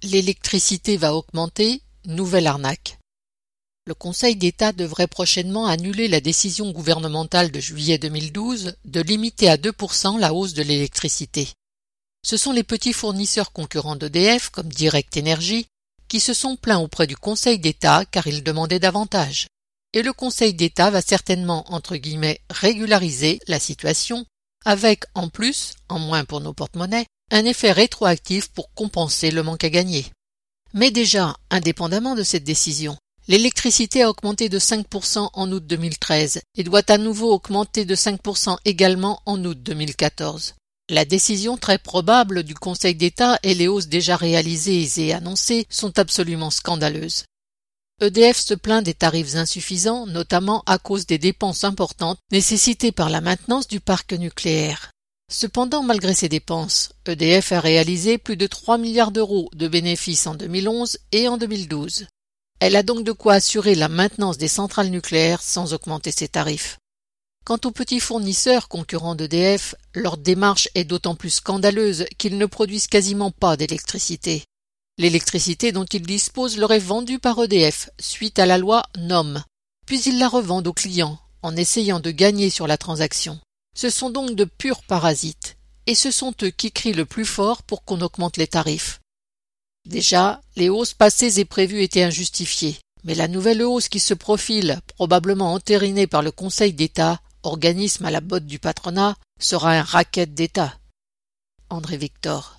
L'électricité va augmenter, nouvelle arnaque. Le Conseil d'État devrait prochainement annuler la décision gouvernementale de juillet 2012 de limiter à 2% la hausse de l'électricité. Ce sont les petits fournisseurs concurrents d'EDF, comme Direct Énergie, qui se sont plaints auprès du Conseil d'État car ils demandaient davantage. Et le Conseil d'État va certainement, entre guillemets, régulariser la situation, avec, en plus, en moins pour nos porte-monnaies, un effet rétroactif pour compenser le manque à gagner. Mais déjà, indépendamment de cette décision, l'électricité a augmenté de 5% en août 2013 et doit à nouveau augmenter de 5% également en août 2014. La décision très probable du Conseil d'État et les hausses déjà réalisées et annoncées sont absolument scandaleuses. EDF se plaint des tarifs insuffisants, notamment à cause des dépenses importantes nécessitées par la maintenance du parc nucléaire. Cependant, malgré ces dépenses, EDF a réalisé plus de 3 milliards d'euros de bénéfices en 2011 et en 2012. Elle a donc de quoi assurer la maintenance des centrales nucléaires sans augmenter ses tarifs. Quant aux petits fournisseurs concurrents d'EDF, leur démarche est d'autant plus scandaleuse qu'ils ne produisent quasiment pas d'électricité. L'électricité dont ils disposent leur est vendue par EDF suite à la loi NOM, puis ils la revendent aux clients en essayant de gagner sur la transaction. Ce sont donc de purs parasites, et ce sont eux qui crient le plus fort pour qu'on augmente les tarifs. Déjà, les hausses passées et prévues étaient injustifiées, mais la nouvelle hausse qui se profile, probablement entérinée par le Conseil d'État, organisme à la botte du patronat, sera un racket d'État. André Victor.